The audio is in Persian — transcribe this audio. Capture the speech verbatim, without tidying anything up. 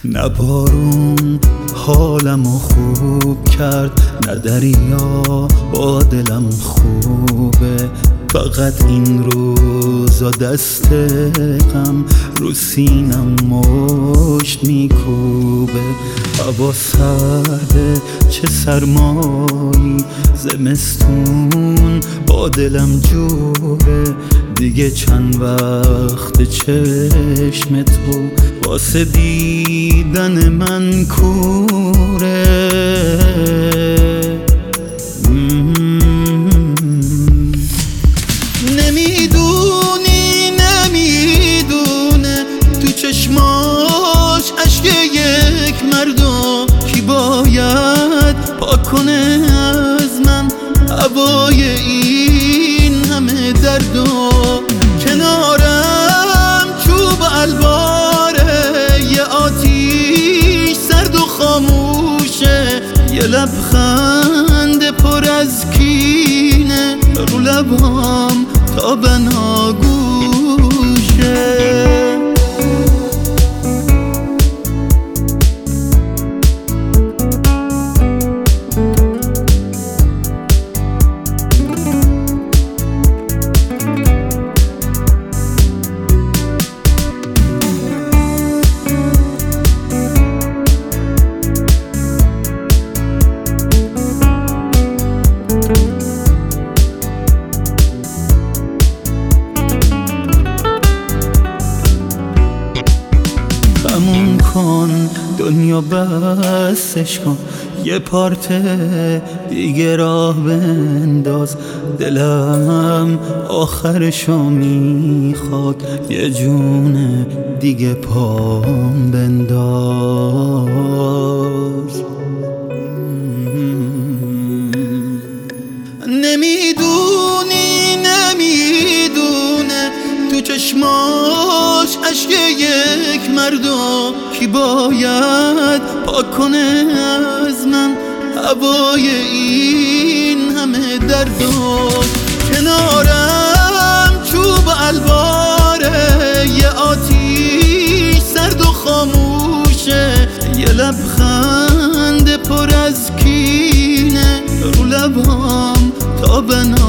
نه بارون حالمو خوب کرد، نه دریا با دلم خوبه. فقط این روزا دست غم رو سینم مشت میکوبه. هوا سرده چه سرمایی، زمستون با دلم جوره. دیگه چند وقت چشم تو واسه دیدن من کوره. نمیدونی نمیدونه تو چشماش اشک یک مردو کی باید پاک کنه از من هوای این همه درد. و کنارم چوب الواره، یه آتیش سرد و خاموشه، یه لبخند پر از کینه رو لبام تا بناگوشه. تموم کن دنیا بسش کن، یه پارت دیگه راه بنداز. دلم آخرشو میخواد یه جون دیگه پام بنداز. نمیدونی نمیدونه تو چشماش اشک یک مردو کی باید پاک کنه از من هوای این همه درد. و کنارم چوب الواره، یه آتیش سرد و خاموشه، یه لبخند پر از کینه رو لبام تا بنا